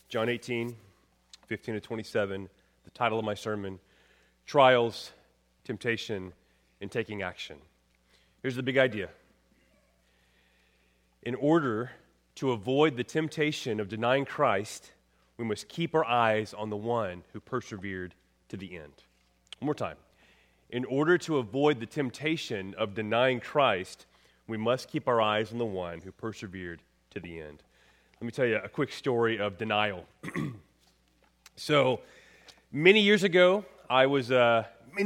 John 18, 15 to 27, the title of my sermon, Trials, Temptation, and Taking Action. Here's the big idea. In order to avoid the temptation of denying Christ, we must keep our eyes on the one who persevered to the end. One more time. In order to avoid the temptation of denying Christ, we must keep our eyes on the one who persevered to the end. Let me tell you a quick story of denial. So, many years ago, I was a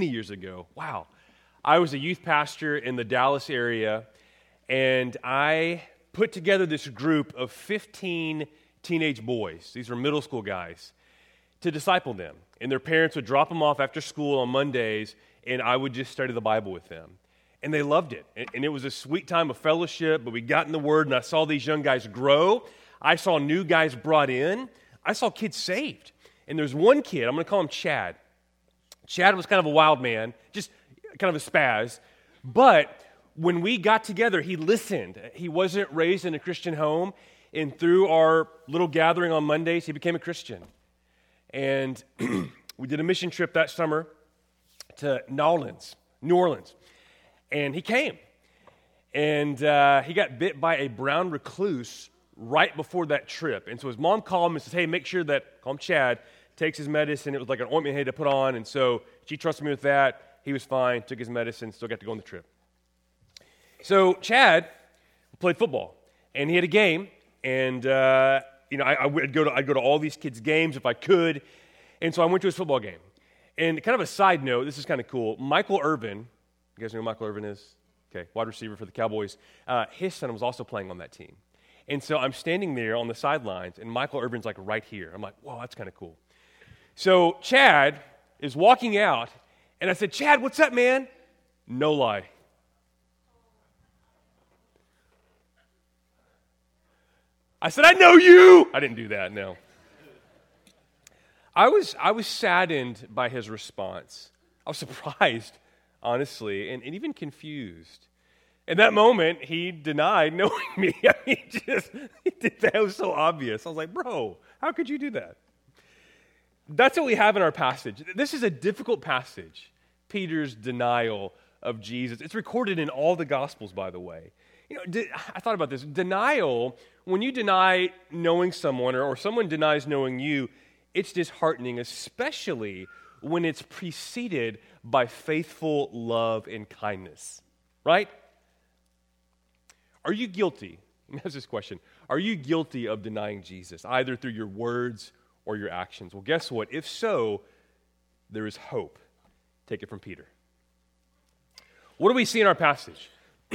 youth pastor in the Dallas area, and I put together this group of 15 teenage boys. These were middle school guys, to disciple them. And their parents would drop them off after school on Mondays, and I would just study the Bible with them. And they loved it. And it was a sweet time of fellowship, but we got in the Word, and I saw these young guys grow. I saw new guys brought in. I saw kids saved. And there's one kid, I'm going to call him Chad. Chad was kind of a wild man, just kind of a spaz. But when we got together, he listened. He wasn't raised in a Christian home. And through our little gathering on Mondays, he became a Christian. And we did a mission trip that summer to New Orleans. And he came. And he got bit by a brown recluse right before that trip. And so his mom called him and says, hey, make sure that, call him Chad, takes his medicine. It was like an ointment he had to put on. And so she trusted me with that. He was fine, took his medicine, still got to go on the trip. So Chad played football. And he had a game. And, I'd go to all these kids' games if I could. And so I went to his football game. And kind of a side note, this is kind of cool. Michael Irvin, you guys know who Michael Irvin is? Okay, wide receiver for the Cowboys. His son was also playing on that team. And so I'm standing there on the sidelines, and Michael Irvin's like right here. I'm like, whoa, that's kind of cool. So Chad is walking out, and I said, Chad, what's up, man? No lie. I said, I know you. I didn't do that, no. I was saddened by his response. I was surprised, honestly, and even confused. In that moment, he denied knowing me. I mean, that was so obvious. I was like, bro, how could you do that? That's what we have in our passage. This is a difficult passage, Peter's denial of Jesus. It's recorded in all the Gospels, by the way. I thought about this. Denial, when you deny knowing someone or someone denies knowing you, it's disheartening, especially when it's preceded by faithful love and kindness, right? Are you guilty? Let me ask this question. Are you guilty of denying Jesus, either through your words or your actions? Well, guess what? If so, there is hope. Take it from Peter. What do we see in our passage?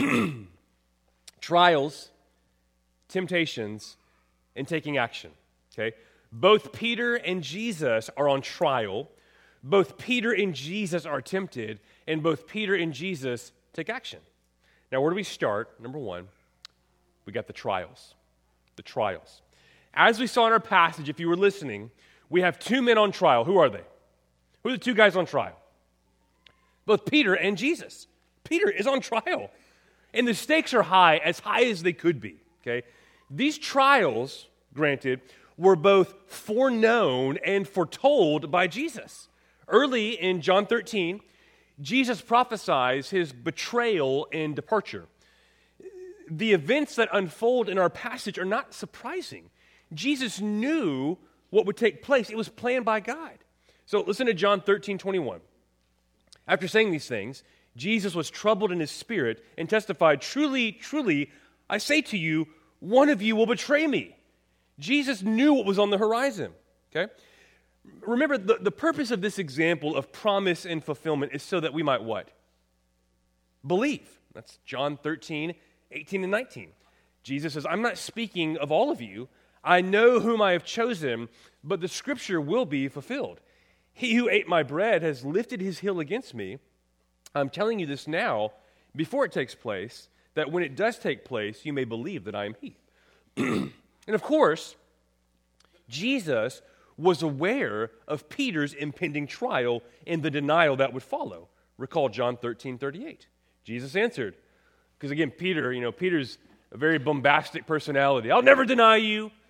Trials, temptations, and taking action. Okay? Both Peter and Jesus are on trial. Both Peter and Jesus are tempted. And both Peter and Jesus take action. Now, where do we start? Number one, we got the trials. The trials. As we saw in our passage, if you were listening, we have two men on trial. Who are they? Who are the two guys on trial? Both Peter and Jesus. Peter is on trial. And the stakes are high as they could be. Okay? These trials, granted, were both foreknown and foretold by Jesus. Early in John 13, Jesus prophesies his betrayal and departure. The events that unfold in our passage are not surprising. Jesus knew what would take place. It was planned by God. So listen to John 13:21. After saying these things, Jesus was troubled in his spirit and testified, truly, truly, I say to you, one of you will betray me. Jesus knew what was on the horizon. Okay? Remember, the purpose of this example of promise and fulfillment is so that we might what? Believe. That's John 13:18 and 19. Jesus says, I'm not speaking of all of you. I know whom I have chosen, but the scripture will be fulfilled. He who ate my bread has lifted his heel against me. I'm telling you this now, before it takes place, that when it does take place, you may believe that I am he. And of course, Jesus was aware of Peter's impending trial and the denial that would follow. Recall John 13:38. Jesus answered, because again, Peter's a very bombastic personality. I'll never deny you.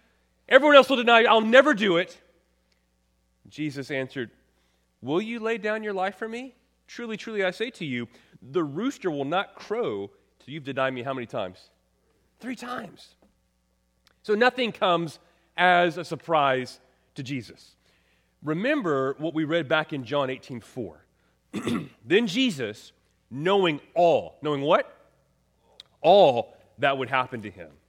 Everyone else will deny you. I'll never do it. Jesus answered, will you lay down your life for me? Truly, truly, I say to you, the rooster will not crow till you've denied me how many times? 3 times. So nothing comes as a surprise to Jesus. Remember what we read back in John 18:4. Then Jesus, knowing what? All that would happen to him.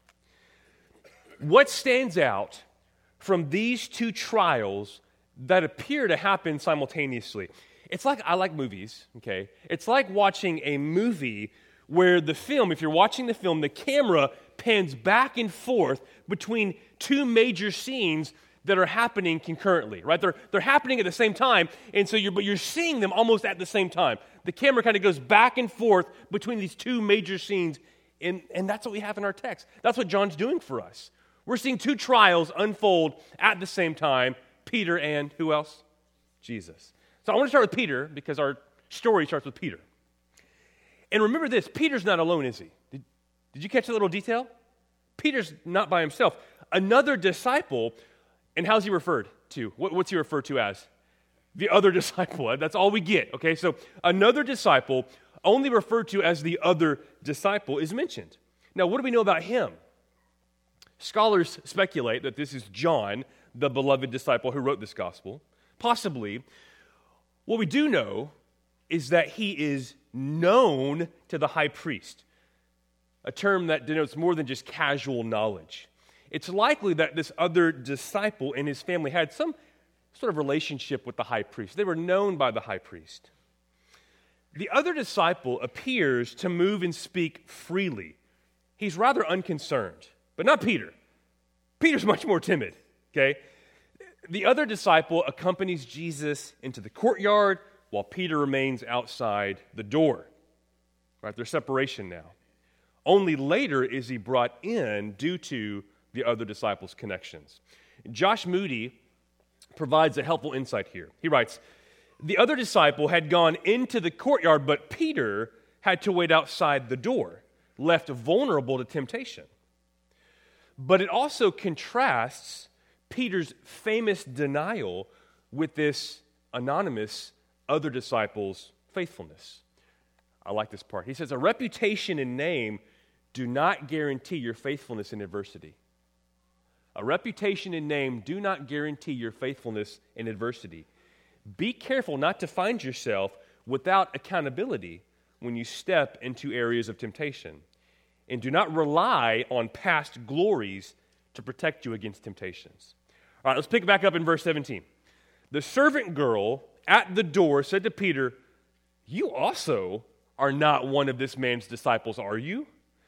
What stands out from these 2 trials that appear to happen simultaneously? It's like, I like movies, okay? It's like watching a movie where the film, if you're watching the film, the camera pans back and forth between 2 major scenes that are happening concurrently, right? They're happening at the same time, and so you're seeing them almost at the same time. The camera kind of goes back and forth between these 2 major scenes, and that's what we have in our text. That's what John's doing for us. We're seeing 2 trials unfold at the same time, Peter and who else? Jesus. So I want to start with Peter because our story starts with Peter. And remember this, Peter's not alone, is he? Did you catch that little detail? Peter's not by himself. Another disciple, and how's he referred to? What's he referred to as? The other disciple. That's all we get, okay? So another disciple, only referred to as the other disciple, is mentioned. Now, what do we know about him? Scholars speculate that this is John, the beloved disciple who wrote this gospel. Possibly. What we do know is that he is known to the high priest, a term that denotes more than just casual knowledge. It's likely that this other disciple and his family had some sort of relationship with the high priest. They were known by the high priest. The other disciple appears to move and speak freely. He's rather unconcerned, but not Peter. Peter's much more timid, okay? The other disciple accompanies Jesus into the courtyard while Peter remains outside the door. Right, there's separation now. Only later is he brought in due to the other disciples' connections. Josh Moody provides a helpful insight here. He writes, the other disciple had gone into the courtyard, but Peter had to wait outside the door, left vulnerable to temptation. But it also contrasts Peter's famous denial with this anonymous other disciple's faithfulness. I like this part. He says, a reputation and name do not guarantee your faithfulness in adversity. A reputation and name do not guarantee your faithfulness in adversity. Be careful not to find yourself without accountability when you step into areas of temptation. And do not rely on past glories to protect you against temptations. All right, let's pick it back up in verse 17. The servant girl at the door said to Peter, you also are not one of this man's disciples, are you?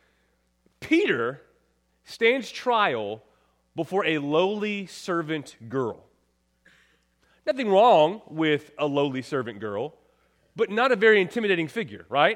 Peter stands trial before a lowly servant girl. Nothing wrong with a lowly servant girl, but not a very intimidating figure, right?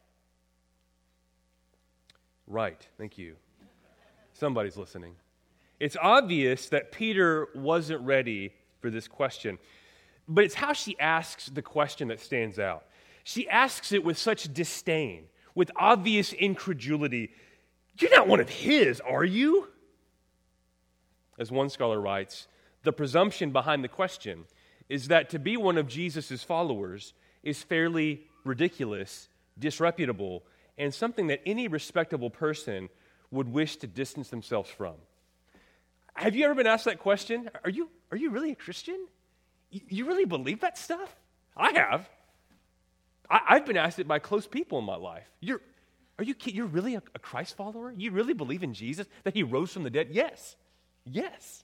Right, thank you. Somebody's listening. It's obvious that Peter wasn't ready for this question, but it's how she asks the question that stands out. She asks it with such disdain, with obvious incredulity. You're not one of his, are you? As one scholar writes, the presumption behind the question is that to be one of Jesus' followers is fairly ridiculous, disreputable, and something that any respectable person would wish to distance themselves from. Have you ever been asked that question? Are you really a Christian? You really believe that stuff? I have. I've been asked it by close people in my life. You're really a Christ follower? You really believe in Jesus, that he rose from the dead? Yes. Yes.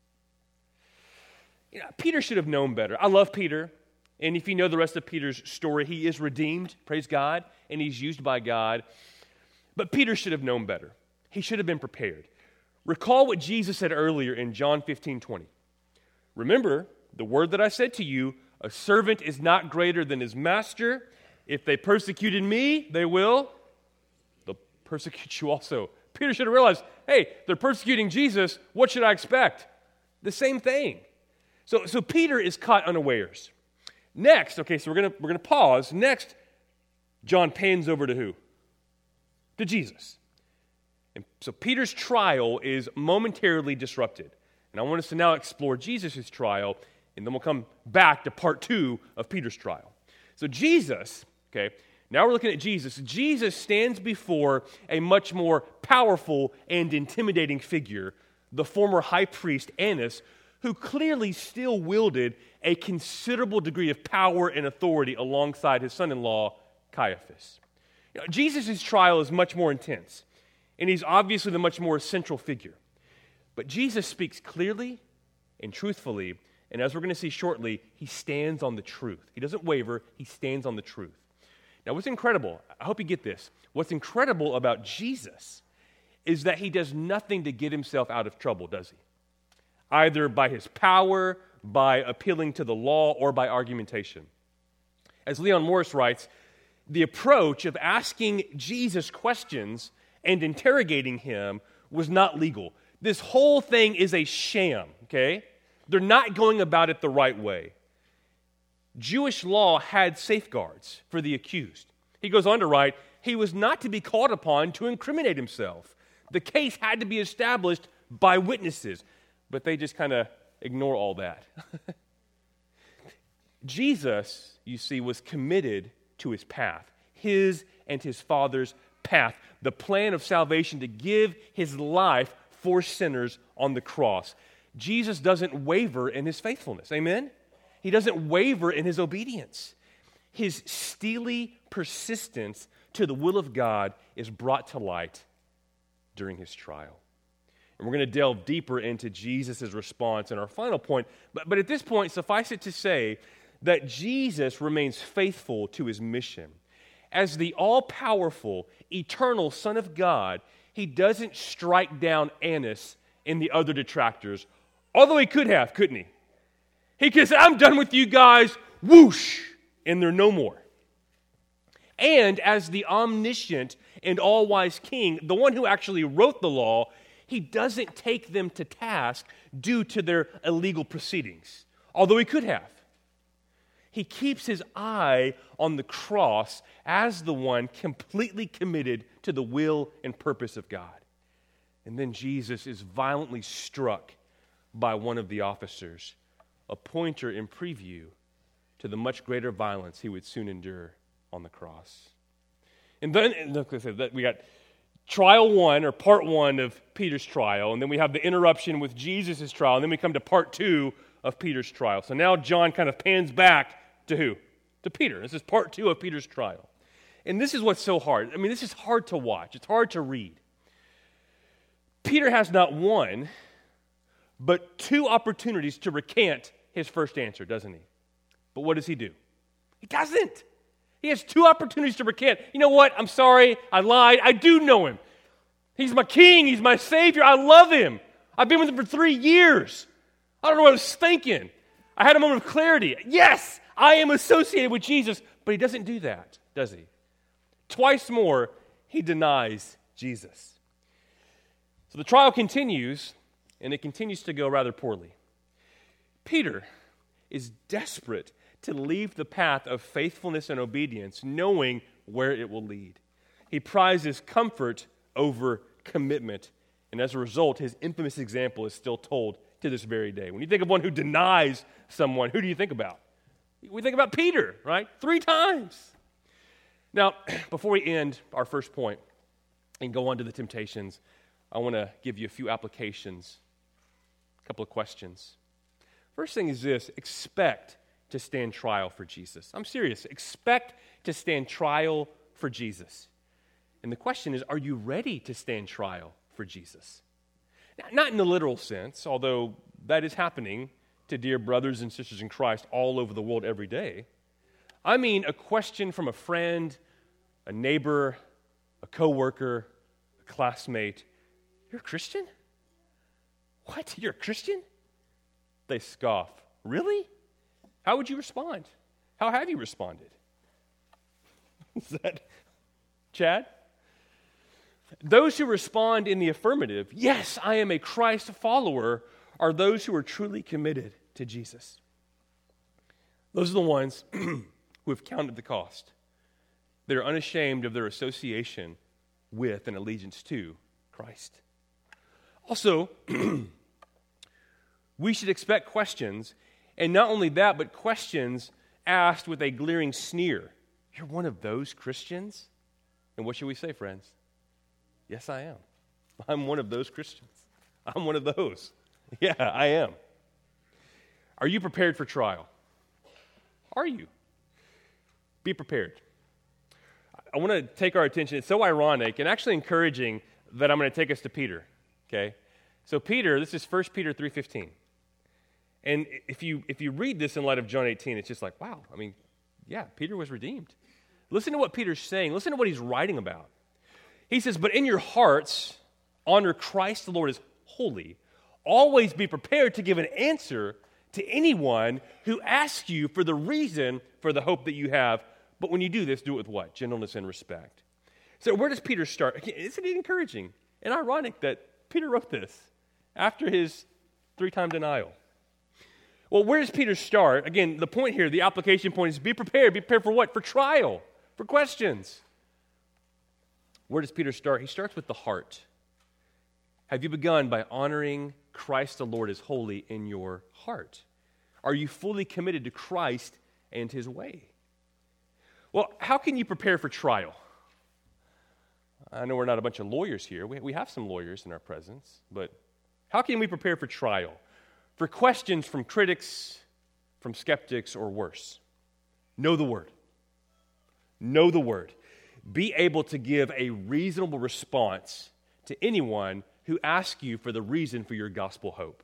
Peter should have known better. I love Peter. And if you know the rest of Peter's story, he is redeemed, praise God, and he's used by God. But Peter should have known better. He should have been prepared. Recall what Jesus said earlier in John 15:20. Remember the word that I said to you, a servant is not greater than his master. If they persecuted me, they'll persecute you also. Peter should have realized, hey, they're persecuting Jesus. What should I expect? The same thing. So Peter is caught unawares. Next, okay, so we're gonna pause. Next, John pans over to who? To Jesus. And so Peter's trial is momentarily disrupted. And I want us to now explore Jesus' trial, and then we'll come back to part 2 of Peter's trial. So Jesus, okay, now we're looking at Jesus. Jesus stands before a much more powerful and intimidating figure, the former high priest Annas, who clearly still wielded a considerable degree of power and authority alongside his son-in-law, Caiaphas. Jesus' trial is much more intense, and he's obviously the much more central figure. But Jesus speaks clearly and truthfully, and as we're going to see shortly, he stands on the truth. He doesn't waver, he stands on the truth. Now, what's incredible, I hope you get this, what's incredible about Jesus is that he does nothing to get himself out of trouble, does he? Either by his power, by appealing to the law, or by argumentation. As Leon Morris writes, the approach of asking Jesus questions and interrogating him was not legal. This whole thing is a sham, okay? They're not going about it the right way. Jewish law had safeguards for the accused. He goes on to write, he was not to be called upon to incriminate himself. The case had to be established by witnesses, but they just kind of ignore all that. Jesus, you see, was committed to his path, his and his Father's path, the plan of salvation to give his life for sinners on the cross. Jesus doesn't waver in his faithfulness. Amen? He doesn't waver in his obedience. His steely persistence to the will of God is brought to light during his trial. And we're going to delve deeper into Jesus' response in our final point. But at this point, suffice it to say that Jesus remains faithful to his mission. As the all-powerful, eternal Son of God, he doesn't strike down Annas and the other detractors, although he could have, couldn't he? He could say, I'm done with you guys, whoosh, and they're no more. And as the omniscient and all-wise king, the one who actually wrote the law, he doesn't take them to task due to their illegal proceedings, although he could have. He keeps his eye on the cross as the one completely committed to the will and purpose of God. And then Jesus is violently struck by one of the officers, a pointer in preview to the much greater violence he would soon endure on the cross. And then we got trial 1, or part 1 of Peter's trial, and then we have the interruption with Jesus' trial, and then we come to part 2 of Peter's trial. So now John kind of pans back to who? To Peter. This is part 2 of Peter's trial. And this is what's so hard. I mean, this is hard to watch. It's hard to read. Peter has not one, but 2 opportunities to recant his first answer, doesn't he? But what does he do? He doesn't. He has 2 opportunities to recant. You know what? I'm sorry. I lied. I do know him. He's my king. He's my savior. I love him. I've been with him for 3 years. I don't know what I was thinking. I had a moment of clarity. Yes, I am associated with Jesus, but he doesn't do that, does he? Twice more, he denies Jesus. So the trial continues, and it continues to go rather poorly. Peter is desperate to leave the path of faithfulness and obedience, knowing where it will lead. He prizes comfort over commitment, and as a result, his infamous example is still told to this very day. When you think of one who denies someone, who do you think about? We think about Peter, right? 3 times. Now, before we end our first point and go on to the temptations, I want to give you a few applications, a couple of questions. First thing is this: expect to stand trial for Jesus. I'm serious. Expect to stand trial for Jesus. And the question is, are you ready to stand trial for Jesus? Now, not in the literal sense, although that is happening to dear brothers and sisters in Christ all over the world every day. I mean a question from a friend, a neighbor, a coworker, a classmate. You're a Christian? What? You're a Christian? They scoff. Really? How would you respond? How have you responded? Is that Chad? Those who respond in the affirmative, yes, I am a Christ follower, are those who are truly committed to Jesus. Those are the ones who have counted the cost. They're unashamed of their association with and allegiance to Christ. Also, We should expect questions, and not only that, but questions asked with a glaring sneer. You're one of those Christians? And what should we say, friends? Yes, I am. I'm one of those Christians. I'm one of those. Yeah, I am. Are you prepared for trial? Are you? Be prepared. I want to take our attention. It's so ironic and actually encouraging that I'm going to take us to Peter, okay? So Peter, this is 1 Peter 3:15. And if you read this in light of John 18, it's just like, wow, I mean, yeah, Peter was redeemed. Listen to what Peter's saying. Listen to what he's writing about. He says, but in your hearts, honor Christ the Lord as holy. Always be prepared to give an answer to anyone who asks you for the reason for the hope that you have. But when you do this, do it with what? Gentleness and respect. So where does Peter start? Isn't it encouraging and ironic that Peter wrote this after his 3-time denial? Well, where does Peter start? Again, the point here, the application point is be prepared. Be prepared for what? For trial, for questions. Where does Peter start? He starts with the heart. Have you begun by honoring Christ the Lord as holy in your heart? Are you fully committed to Christ and his way? Well, how can you prepare for trial? I know we're not a bunch of lawyers here. We have some lawyers in our presence, but how can we prepare for trial? For questions from critics, from skeptics, or worse? Know the word. Know the word. Be able to give a reasonable response to anyone who asks you for the reason for your gospel hope.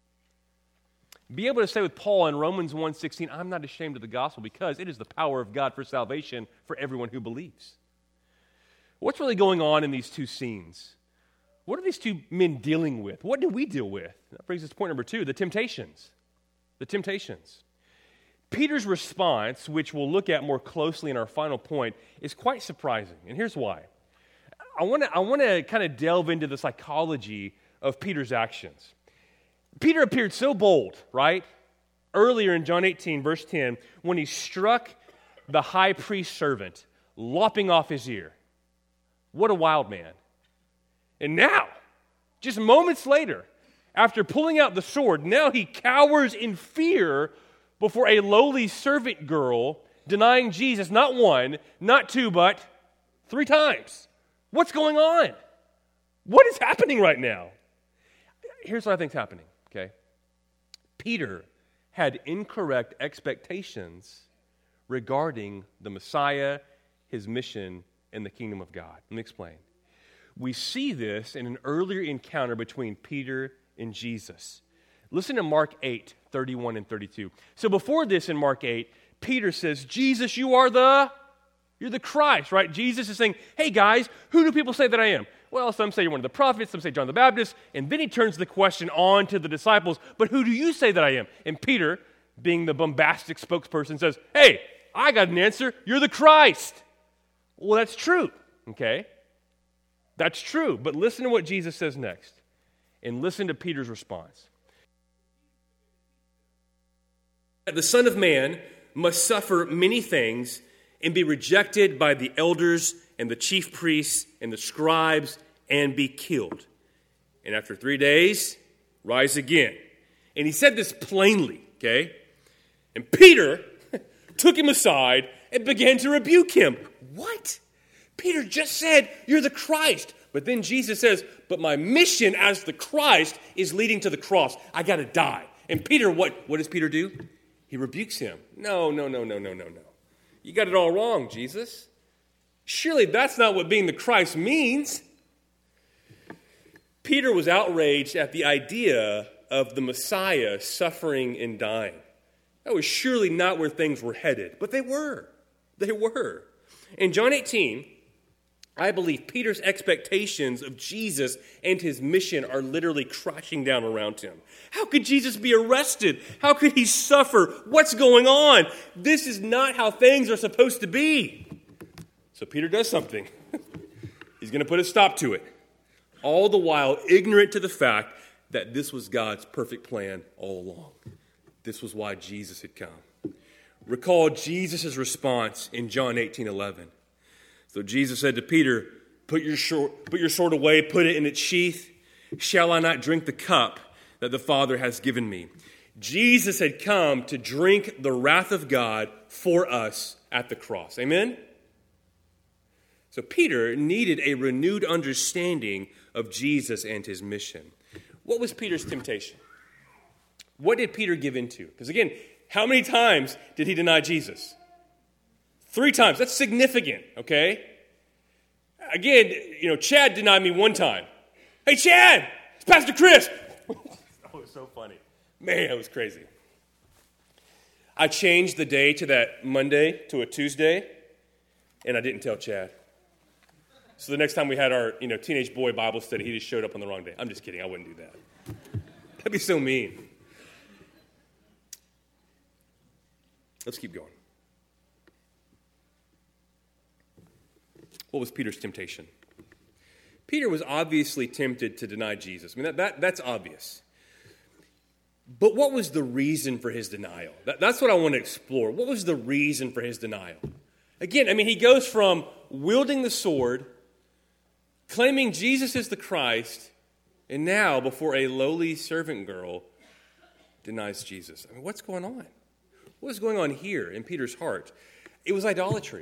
Be able to say with Paul in Romans 1:16, I'm not ashamed of the gospel because it is the power of God for salvation for everyone who believes. What's really going on in these two scenes? What are these two men dealing with? What do we deal with? That brings us to point number 2, the temptations. The temptations. Peter's response, which we'll look at more closely in our final point, is quite surprising. And here's why. I want to kind of delve into the psychology of Peter's actions. Peter appeared so bold, right? Earlier in John 18, verse 10, when he struck the high priest's servant, lopping off his ear. What a wild man. And now, just moments later, after pulling out the sword, now he cowers in fear before a lowly servant girl, denying Jesus not 1, not 2, but 3 times. What's going on? What is happening right now? Here's what I think's happening, okay? Peter had incorrect expectations regarding the Messiah, his mission, and the kingdom of God. Let me explain. We see this in an earlier encounter between Peter and Jesus. Listen to Mark 8, 31 and 32. So before this in Mark 8, Peter says, Jesus, you're the Christ, right? Jesus is saying, hey guys, who do people say that I am? Well, some say you're one of the prophets, some say John the Baptist, and then he turns the question on to the disciples, but who do you say that I am? And Peter, being the bombastic spokesperson, says, hey, I got an answer, you're the Christ. Well, that's true, okay? That's true, but listen to what Jesus says next, and listen to Peter's response. The Son of Man must suffer many things and be rejected by the elders and the chief priests and the scribes and be killed. And after 3 days, rise again. And he said this plainly, okay? And Peter took him aside and began to rebuke him. What? Peter just said, you're the Christ. But then Jesus says, but my mission as the Christ is leading to the cross. I got to die. And Peter, what does Peter do? He rebukes him. No. You got it all wrong, Jesus. Surely that's not what being the Christ means. Peter was outraged at the idea of the Messiah suffering and dying. That was surely not where things were headed. But they were. They were. In John 18, I believe Peter's expectations of Jesus and his mission are literally crashing down around him. How could Jesus be arrested? How could he suffer? What's going on? This is not how things are supposed to be. So Peter does something. He's going to put a stop to it. All the while ignorant to the fact that this was God's perfect plan all along. This was why Jesus had come. Recall Jesus' response in John 18:11. So Jesus said to Peter, put your sword away, put it in its sheath. Shall I not drink the cup that the Father has given me. Jesus had come to drink the wrath of God for us at the cross. Amen? So Peter needed a renewed understanding of Jesus and his mission. What was Peter's temptation? What did Peter give into? Because again, how many times did he deny Jesus? 3 times. That's significant, okay? Again, Chad denied me 1 time. Hey, Chad, it's Pastor Chris. That was so funny. Man, that was crazy. I changed the day to that Monday to a Tuesday, and I didn't tell Chad. So the next time we had our teenage boy Bible study, he just showed up on the wrong day. I'm just kidding. I wouldn't do that. That'd be so mean. Let's keep going. What was Peter's temptation? Peter was obviously tempted to deny Jesus. I mean, that's obvious. But what was the reason for his denial? That's what I want to explore. What was the reason for his denial? Again, he goes from wielding the sword, claiming Jesus is the Christ, and now, before a lowly servant girl, denies Jesus. What's going on? What was going on here in Peter's heart? It was idolatry.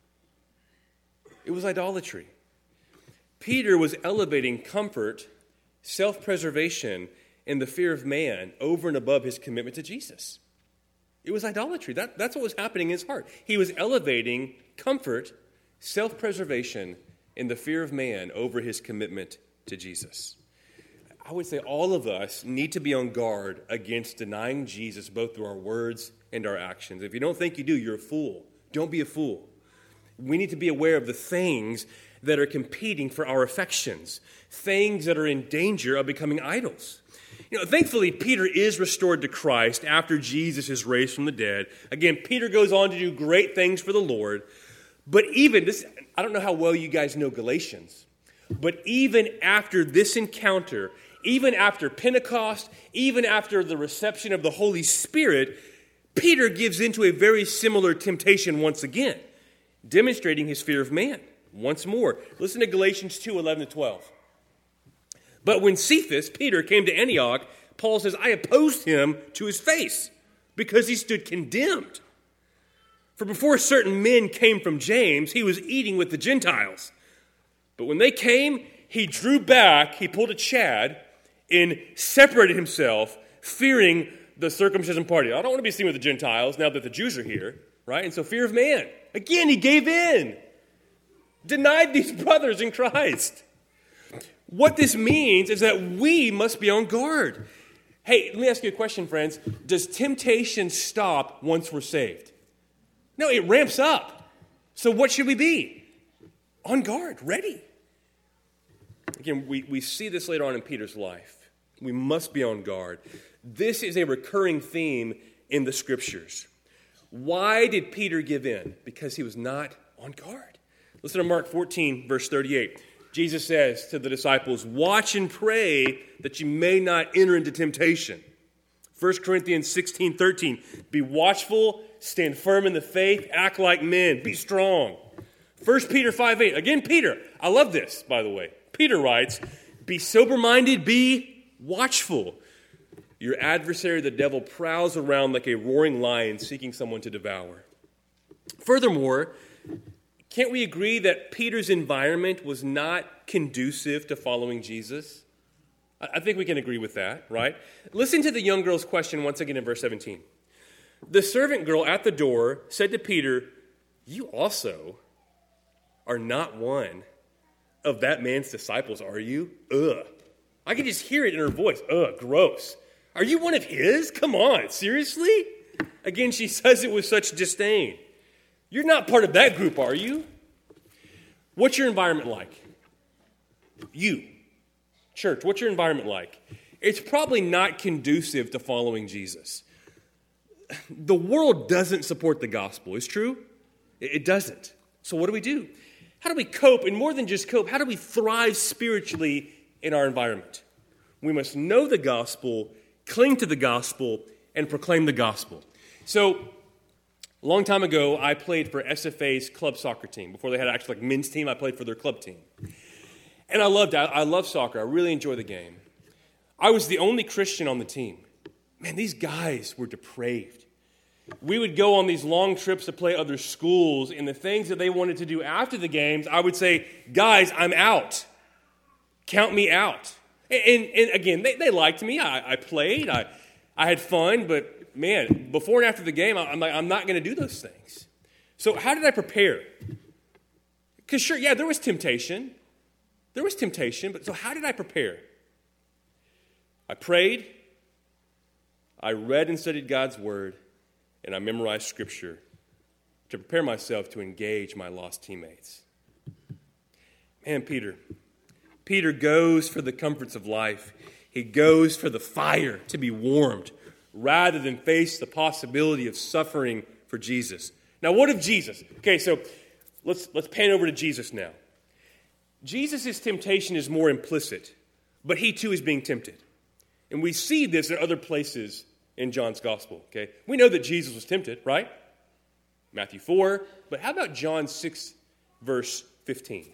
It was idolatry. Peter was elevating comfort, self-preservation, and the fear of man over and above his commitment to Jesus. It was idolatry. That's what was happening in his heart. He was elevating comfort, self-preservation, and the fear of man over his commitment to Jesus. I would say all of us need to be on guard against denying Jesus both through our words and our actions. If you don't think you do, you're a fool. Don't be a fool. We need to be aware of the things that are competing for our affections, things that are in danger of becoming idols. Thankfully, Peter is restored to Christ after Jesus is raised from the dead. Again, Peter goes on to do great things for the Lord. But even this, I don't know how well you guys know Galatians, but even after this encounter, even after Pentecost, even after the reception of the Holy Spirit, Peter gives into a very similar temptation once again, demonstrating his fear of man once more. Listen to Galatians 2:11-12. But when Cephas, Peter, came to Antioch, Paul says, I opposed him to his face because he stood condemned. For before certain men came from James, he was eating with the Gentiles. But when they came, he drew back, he pulled a Chad, and separated himself, fearing the circumcision party. I don't want to be seen with the Gentiles now that the Jews are here, right? And so fear of man. Again, he gave in. Denied these brothers in Christ. What this means is that we must be on guard. Hey, let me ask you a question, friends. Does temptation stop once we're saved? No, it ramps up. So what should we be? On guard, ready. Again, we see this later on in Peter's life. We must be on guard. This is a recurring theme in the Scriptures. Why did Peter give in? Because he was not on guard. Listen to Mark 14, verse 38. Jesus says to the disciples, watch and pray that you may not enter into temptation. 1 Corinthians 16:13, be watchful, stand firm in the faith, act like men, be strong. 1 Peter 5:8, again Peter, I love this, by the way. Peter writes, be sober-minded, be watchful. Your adversary, the devil, prowls around like a roaring lion seeking someone to devour. Furthermore, can't we agree that Peter's environment was not conducive to following Jesus? I think we can agree with that, right? Listen to the young girl's question once again in verse 17. The servant girl at the door said to Peter, you also are not one of that man's disciples, are you? Ugh. I can just hear it in her voice. Ugh, gross. Are you one of his? Come on, seriously? Again, she says it with such disdain. You're not part of that group, are you? What's your environment like? You. Church, what's your environment like? It's probably not conducive to following Jesus. The world doesn't support the gospel. It's true? It doesn't. So what do? How do we cope? And more than just cope, how do we thrive spiritually in our environment? We must know the gospel, cling to the gospel, and proclaim the gospel. So, a long time ago, I played for SFA's club soccer team. Before they had actually men's team, I played for their club team. And I loved soccer. I really enjoy the game. I was the only Christian on the team. Man, these guys were depraved. We would go on these long trips to play other schools, and the things that they wanted to do after the games, I would say, guys, I'm out. Count me out. And again, they liked me. I played. I had fun, but man, before and after the game, I'm like, I'm not going to do those things. So how did I prepare? Because sure, yeah, there was temptation. But so how did I prepare? I prayed, I read and studied God's word, and I memorized Scripture to prepare myself to engage my lost teammates. Man, Peter goes for the comforts of life. He goes for the fire to be warmed rather than face the possibility of suffering for Jesus. Now, what of Jesus? Okay, so let's pan over to Jesus now. Jesus' temptation is more implicit, but he too is being tempted. And we see this in other places in John's gospel, okay? We know that Jesus was tempted, right? Matthew 4, but how about John 6, verse 15?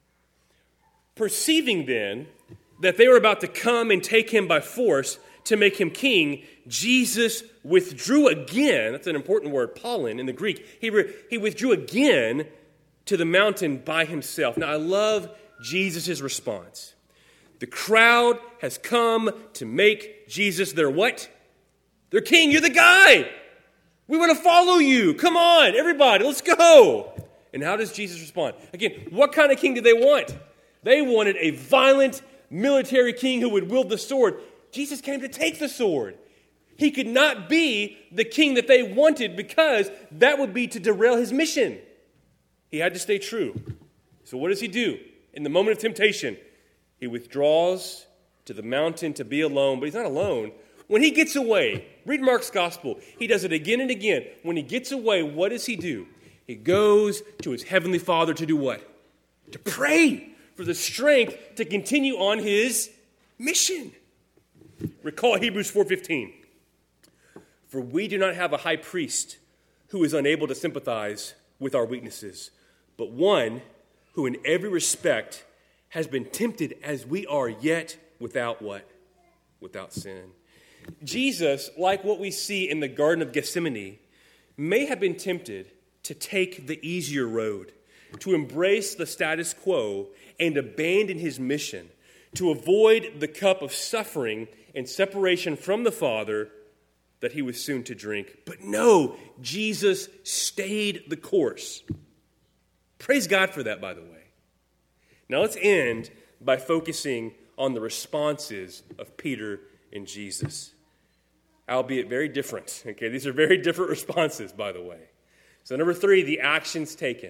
Perceiving then that they were about to come and take him by force to make him king, Jesus withdrew again. That's an important word, Paulin in the Greek. He withdrew again to the mountain by himself. Now, I love Jesus' response. The crowd has come to make Jesus their what? Their king. You're the guy. We want to follow you. Come on, everybody, let's go. And how does Jesus respond? Again, what kind of king did they want? They wanted a violent military king who would wield the sword. Jesus came to take the sword. He could not be the king that they wanted because that would be to derail his mission. He had to stay true. So what does he do? In the moment of temptation, he withdraws to the mountain to be alone, but he's not alone. When he gets away, read Mark's gospel, he does it again and again. When he gets away, what does he do? He goes to his heavenly Father to do what? To pray for the strength to continue on his mission. Recall Hebrews 4:15. For we do not have a high priest who is unable to sympathize with our weaknesses, but one who in every respect has been tempted as we are, yet without what? Without sin. Jesus, like what we see in the Garden of Gethsemane, may have been tempted to take the easier road, to embrace the status quo and abandon his mission, to avoid the cup of suffering and separation from the Father that he was soon to drink. But no, Jesus stayed the course. Praise God for that, by the way. Now let's end by focusing on the responses of Peter and Jesus, albeit very different. Okay, these are very different responses, by the way. So number 3, the actions taken.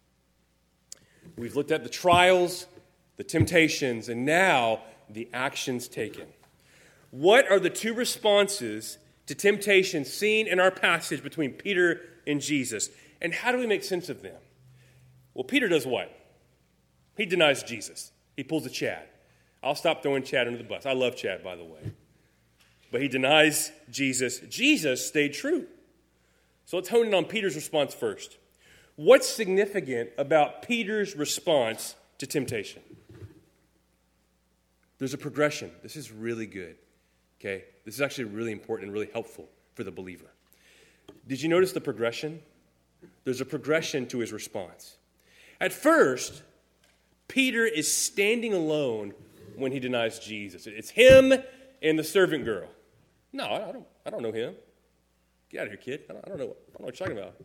We've looked at the trials, the temptations, and now the actions taken. What are the 2 responses to temptation seen in our passage between Peter and Jesus? And how do we make sense of them? Well, Peter does what? He denies Jesus. He pulls a Chad. I'll stop throwing Chad under the bus. I love Chad, by the way. But he denies Jesus. Jesus stayed true. So let's hone in on Peter's response first. What's significant about Peter's response to temptation? There's a progression. This is really good. Okay? This is actually really important and really helpful for the believer. Did you notice the progression? There's a progression to his response. At first, Peter is standing alone when he denies Jesus. It's him and the servant girl. No, I don't know him. Get out of here, kid. I don't know what you're talking about.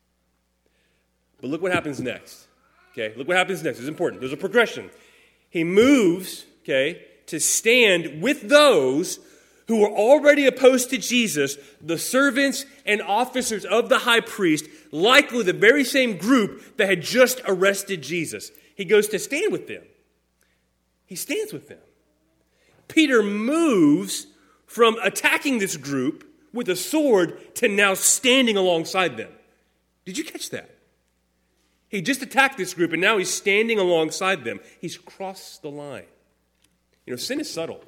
But look what happens next. Okay, look what happens next. It's important. There's a progression. He moves, okay, to stand with those who were already opposed to Jesus, the servants and officers of the high priest, likely the very same group that had just arrested Jesus. He goes to stand with them. He stands with them. Peter moves from attacking this group with a sword to now standing alongside them. Did you catch that? He just attacked this group, and now he's standing alongside them. He's crossed the line. You know, sin is subtle.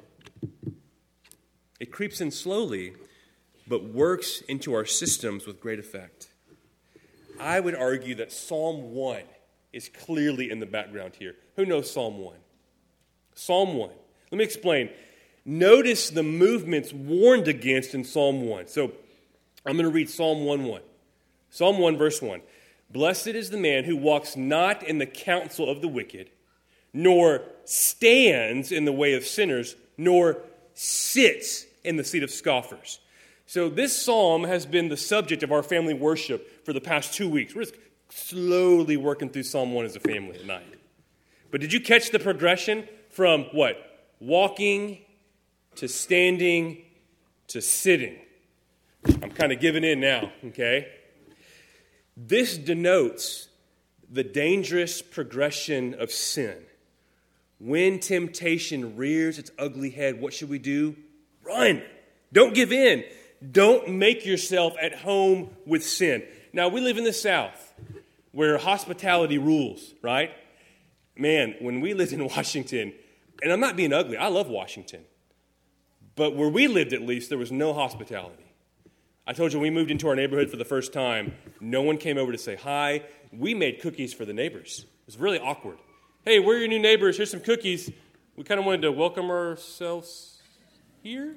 It creeps in slowly, but works into our systems with great effect. I would argue that Psalm 1 is clearly in the background here. Who knows Psalm 1? Psalm 1. Let me explain. Notice the movements warned against in Psalm 1. So I'm going to read Psalm 1:1. Psalm 1, verse 1. Blessed is the man who walks not in the counsel of the wicked, nor stands in the way of sinners, nor sits in the seat of scoffers. So this psalm has been the subject of our family worship for the past 2 weeks. We're just slowly working through Psalm 1 as a family at night. But did you catch the progression from what? Walking to standing to sitting. I'm kind of giving in now, okay? This denotes the dangerous progression of sin. When temptation rears its ugly head, what should we do? Run. Don't give in. Don't make yourself at home with sin. Now, we live in the South where hospitality rules, right? Man, when we lived in Washington, and I'm not being ugly, I love Washington. But where we lived, at least, there was no hospitality. I told you when we moved into our neighborhood for the first time, no one came over to say hi. We made cookies for the neighbors. It was really awkward. Hey, we're your new neighbors. Here's some cookies. We kind of wanted to welcome ourselves here.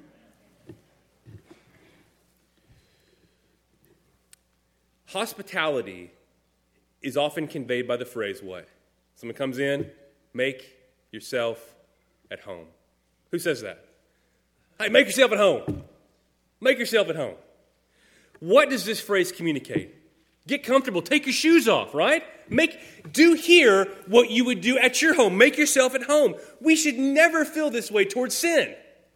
Hospitality is often conveyed by the phrase, what? Someone comes in, make yourself at home. Who says that? Hey, make yourself at home. Make yourself at home. What does this phrase communicate? Get comfortable. Take your shoes off, right? Do here what you would do at your home. Make yourself at home. We should never feel this way towards sin.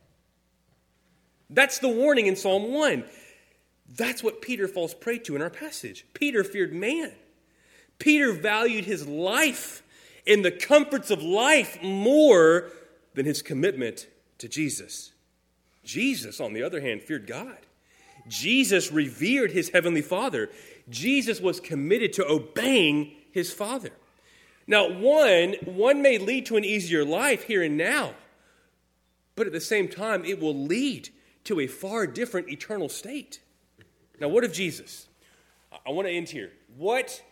That's the warning in Psalm 1. That's what Peter falls prey to in our passage. Peter feared man. Peter valued his life and the comforts of life more than his commitment to Jesus. Jesus, on the other hand, feared God. Jesus revered his heavenly Father. Jesus was committed to obeying his Father. Now, one may lead to an easier life here and now, but at the same time, it will lead to a far different eternal state. Now, what of Jesus? I want to end here. What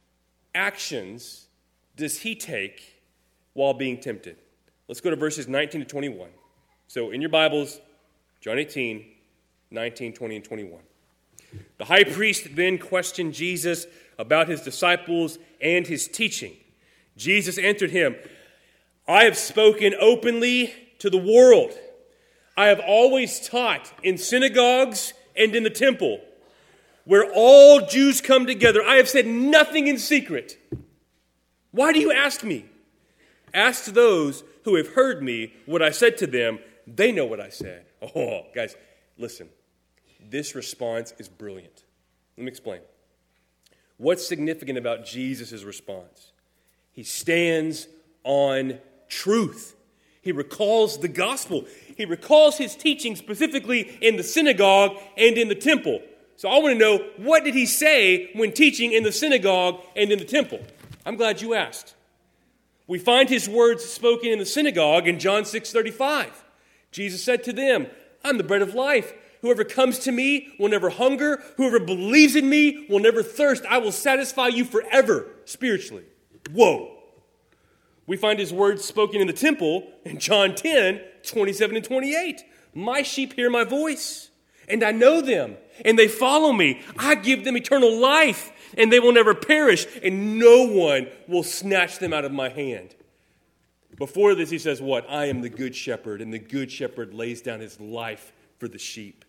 actions does he take while being tempted? Let's go to verses 19 to 21. So in your Bibles, John 18, 19, 20, and 21. The high priest then questioned Jesus about his disciples and his teaching. Jesus answered him, I have spoken openly to the world. I have always taught in synagogues and in the temple, where all Jews come together. I have said nothing in secret. Why do you ask me? Ask those who have heard me what I said to them. They know what I said. Oh, guys, listen. This response is brilliant. Let me explain. What's significant about Jesus' response? He stands on truth. He recalls the gospel. He recalls his teaching specifically in the synagogue and in the temple. So I want to know, what did he say when teaching in the synagogue and in the temple? I'm glad you asked. We find his words spoken in the synagogue in John 6:35. Jesus said to them, I'm the bread of life. Whoever comes to me will never hunger. Whoever believes in me will never thirst. I will satisfy you forever, spiritually. Whoa. We find his words spoken in the temple in John 10, 27 and 28. My sheep hear my voice, and I know them, and they follow me. I give them eternal life, and they will never perish, and no one will snatch them out of my hand. Before this, he says what? I am the good shepherd, and the good shepherd lays down his life for the sheep.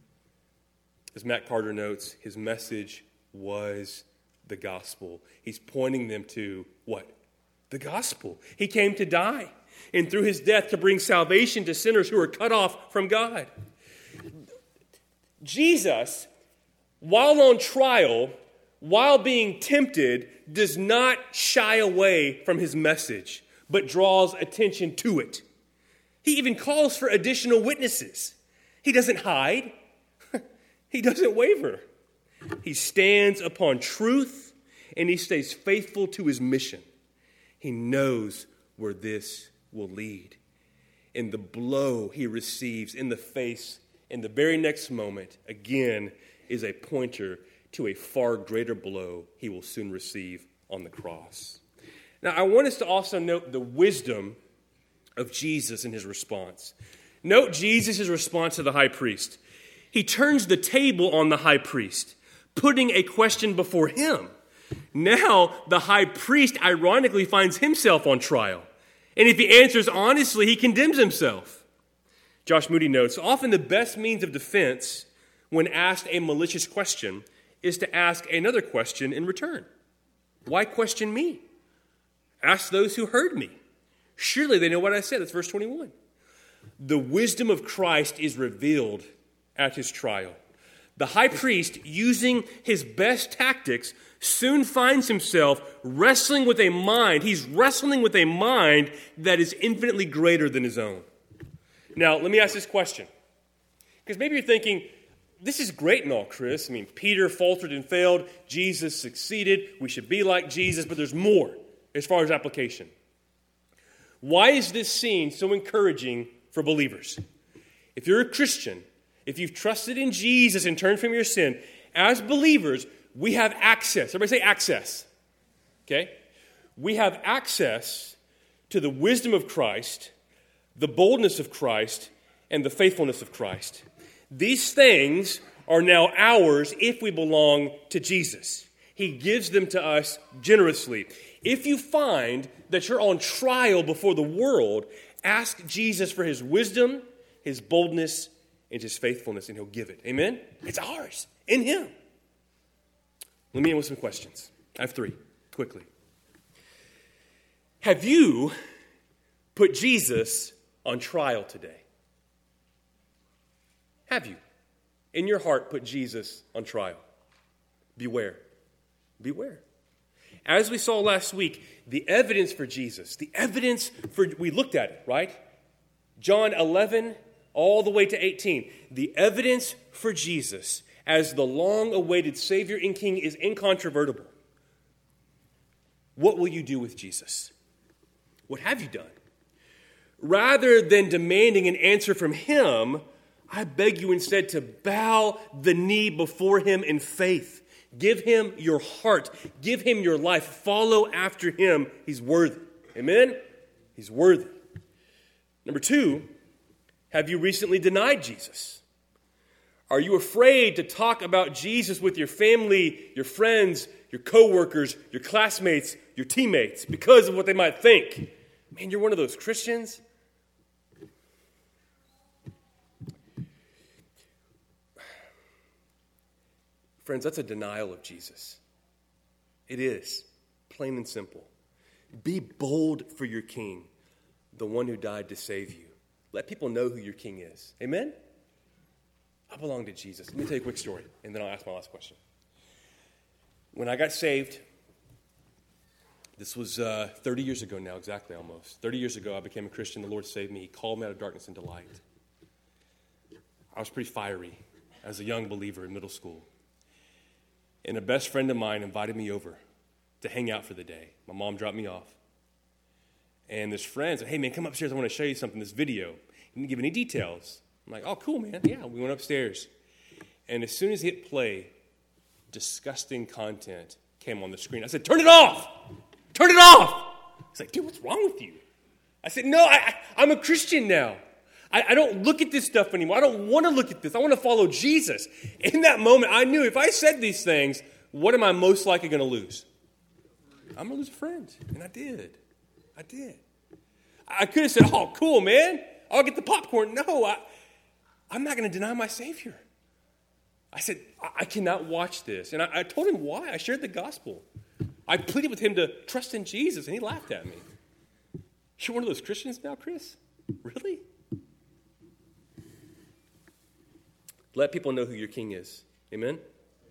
As Matt Carter notes, his message was the gospel. He's pointing them to what? The gospel. He came to die, and through his death to bring salvation to sinners who are cut off from God. Jesus, while on trial, while being tempted, does not shy away from his message, but draws attention to it. He even calls for additional witnesses. He doesn't hide. He doesn't waver. He stands upon truth, and he stays faithful to his mission. He knows where this will lead. And the blow he receives in the face in the very next moment, again, is a pointer to a far greater blow he will soon receive on the cross. Now, I want us to also note the wisdom of Jesus in his response. Note Jesus' response to the high priest. He turns the table on the high priest, putting a question before him. Now, the high priest ironically finds himself on trial. And if he answers honestly, he condemns himself. Josh Moody notes, often the best means of defense when asked a malicious question is to ask another question in return. Why question me? Ask those who heard me. Surely they know what I said. That's verse 21. The wisdom of Christ is revealed at his trial. The high priest, using his best tactics, soon finds himself wrestling with a mind. He's wrestling with a mind that is infinitely greater than his own. Now, let me ask this question. Because maybe you're thinking, this is great and all, Chris. I mean, Peter faltered and failed. Jesus succeeded. We should be like Jesus. But there's more as far as application. Why is this scene so encouraging for believers? If you're a Christian, if you've trusted in Jesus and turned from your sin, as believers, we have access. Everybody say access. Okay? We have access to the wisdom of Christ, the boldness of Christ, and the faithfulness of Christ. These things are now ours if we belong to Jesus. He gives them to us generously. If you find that you're on trial before the world, ask Jesus for his wisdom, his boldness, and his faithfulness, and he'll give it. Amen? It's ours, in him. Let me end with some questions. I have 3, quickly. Have you put Jesus on trial today? Have you, in your heart, put Jesus on trial? Beware. Beware. As we saw last week, the evidence for Jesus, we looked at it, right? John 11, all the way to 18. The evidence for Jesus as the long-awaited Savior and King is incontrovertible. What will you do with Jesus? What have you done? Rather than demanding an answer from him, I beg you instead to bow the knee before him in faith. Give him your heart. Give him your life. Follow after him. He's worthy. Amen? He's worthy. Number 2, have you recently denied Jesus? Are you afraid to talk about Jesus with your family, your friends, your coworkers, your classmates, your teammates because of what they might think? Man, you're one of those Christians. Friends, that's a denial of Jesus. It is, plain and simple. Be bold for your King, the one who died to save you. Let people know who your King is. Amen? I belong to Jesus. Let me tell you a quick story, and then I'll ask my last question. When I got saved, this was 30 years ago now, exactly almost. 30 years ago, I became a Christian. The Lord saved me. He called me out of darkness into light. I was pretty fiery as a young believer in middle school. And a best friend of mine invited me over to hang out for the day. My mom dropped me off. And this friend said, hey, man, come upstairs. I want to show you something, this video. He didn't give any details. I'm like, oh, cool, man. Yeah, we went upstairs. And as soon as he hit play, disgusting content came on the screen. I said, turn it off. Turn it off. He's like, dude, what's wrong with you? I said, no, I'm a Christian now. I don't look at this stuff anymore. I don't want to look at this. I want to follow Jesus. In that moment, I knew if I said these things, what am I most likely going to lose? I'm going to lose a friend. And I did. I could have said, oh, cool, man. I'll get the popcorn. No, I'm not going to deny my Savior. I said, I cannot watch this. And I told him why. I shared the gospel. I pleaded with him to trust in Jesus, and he laughed at me. You're one of those Christians now, Chris? Really? Let people know who your King is. Amen?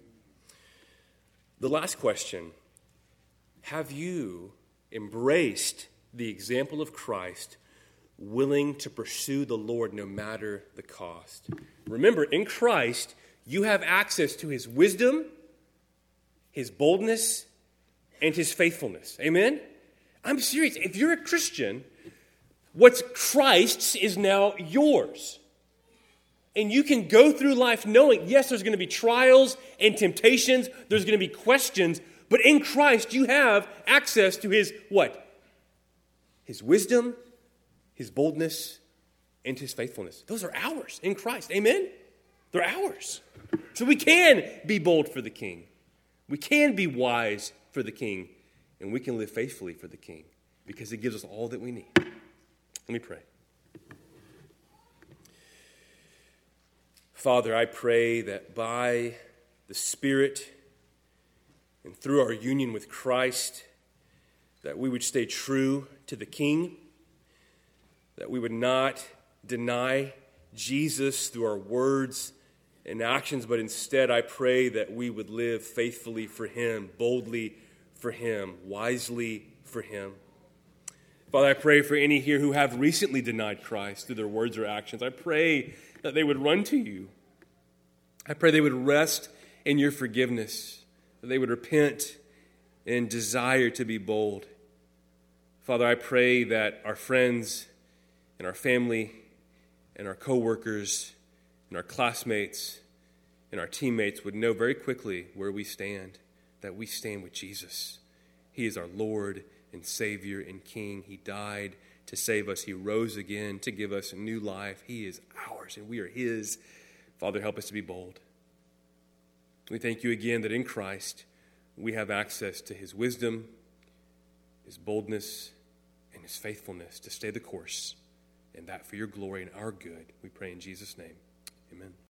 The last question, have you embraced the example of Christ, willing to pursue the Lord no matter the cost? Remember, in Christ, you have access to his wisdom, his boldness, and his faithfulness. Amen? I'm serious. If you're a Christian, what's Christ's is now yours. And you can go through life knowing, yes, there's going to be trials and temptations. There's going to be questions. But in Christ, you have access to his what? His wisdom, his boldness, and his faithfulness. Those are ours in Christ. Amen? They're ours. So we can be bold for the King. We can be wise for the King. And we can live faithfully for the King because he gives us all that we need. Let me pray. Father, I pray that by the Spirit and through our union with Christ, that we would stay true to the King, that we would not deny Jesus through our words and actions, but instead I pray that we would live faithfully for him, boldly for him, wisely for him. Father, I pray for any here who have recently denied Christ through their words or actions. I pray that they would run to you. I pray they would rest in your forgiveness, that they would repent and desire to be bold. Father, I pray that our friends and our family and our coworkers and our classmates and our teammates would know very quickly where we stand, that we stand with Jesus. He is our Lord and Savior and King. He died to save us. He rose again to give us a new life. He is ours and we are his. Father, help us to be bold. We thank you again that in Christ we have access to his wisdom, his boldness, and his faithfulness to stay the course, and that for your glory and our good. We pray in Jesus' name. Amen.